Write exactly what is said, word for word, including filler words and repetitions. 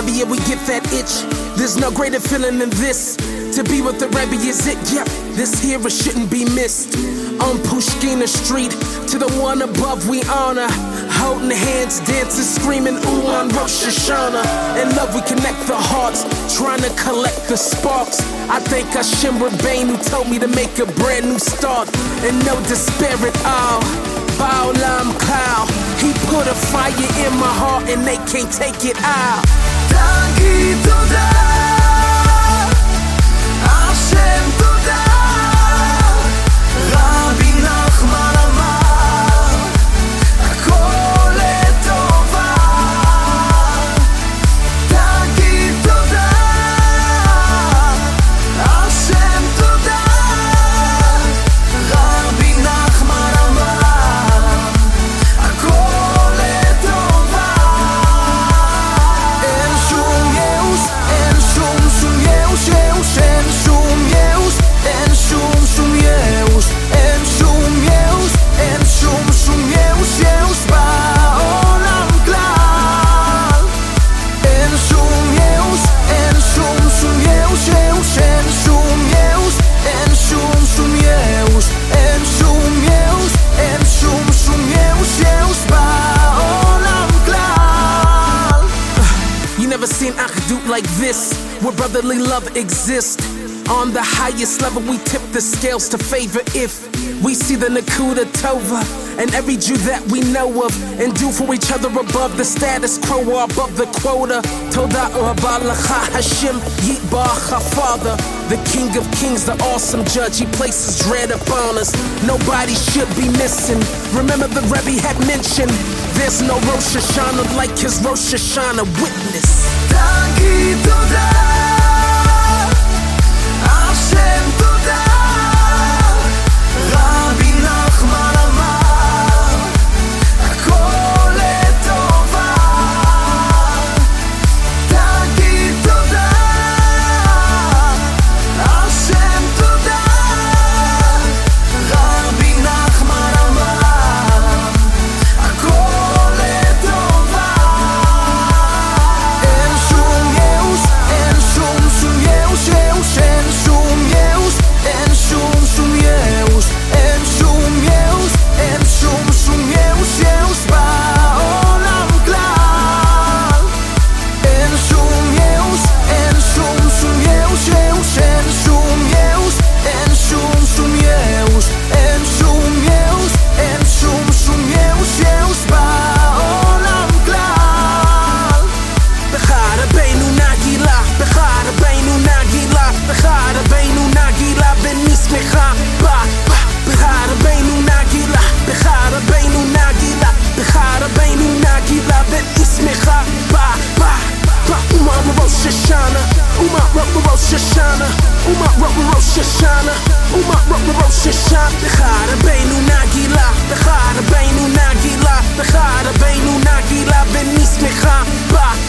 Rebbe, yeah, we get that itch. There's no greater feeling than this. To be with the Rebbe is it, yep. This here it shouldn't be missed. On Pushkina Street, to the one above we honor. Holding hands, dancing, screaming, ooh, on Rosh Hashanah. In love we connect the hearts, trying to collect the sparks. I thank Hashem Rabbeinu who told me to make a brand new start. And no despair at all. Ba'olam Klal, he put a fire in my heart and they can't take it out. תגיד תודה, השם תודה. רבי נחמן אמר, הכל לטובה. תגיד תודה, השם תודה. רבי נחמן אמר, הכל לטובה. אין שום ייאוש, אין שום שום ייאוש, ייאוש, אין שום ייאוש, אין שום שום ייאוש, אין שום ייאוש, אין שום שום ייאוש, ייאוש בעולם כלל. אין שום ייאוש, אין שום שום ייאוש, ייאוש, אין שום ייאוש, אין שום שום ייאוש, אין שום ייאוש, אין שום שום ייאוש, ייאוש בעולם כלל. You never seen Achdut like this, where brotherly love exists. On the highest level we tip the scales to favor if we see the Nakuda Tova and every Jew that we know of, and do for each other above the status quo or above the quota. Toda Rabba Lacha Hashem Yitbacha Father, the King of Kings, the awesome judge. He places dread upon us. Nobody should be missing. Remember the Rebbe had mentioned, there's no Rosh Hashanah like his Rosh Hashanah witness. תגיד תודה, השם תודה. רבי נחמן אמר, הכל לטובה. תגיד תודה, השם תודה. רבי נחמן אמר, הכל לטובה. אין שום ייאוש, אין שום שום ייאוש, ייאוש, אין שום ייאוש, אין שום שום ייאוש, אין שום ייאוש, אין שום שום ייאוש, ייאוש בעולם כלל. אין שום ייאוש, אין שום שום ייאוש, ייאוש, אין שום ייאוש, אין שום שום ייאוש, אין שום ייאוש, אין שום שום ייאוש, ייאוש בעולם כלל. Bechad Rabbeinu Nagila, Bechad Rabbeinu Nagila, Bechad Rabbeinu Nagila, Ben Nismecha, Ba, Ba, Bechad Rabbeinu Nagila, Bechad Rabbeinu Nagila, Bechad Rabbeinu Nagila, Ben Nismecha, Ba, Ba, Ba, Uma Rosh Hashanah, Uma Rosh Hashanah, Uma Rosh Hashanah, Uma Rosh Hashanah, Bechad Rabbeinu Nagila, Bechad Rabbeinu Nagila, Bechad Rabbeinu Nagila, Ben Nismecha, Ba,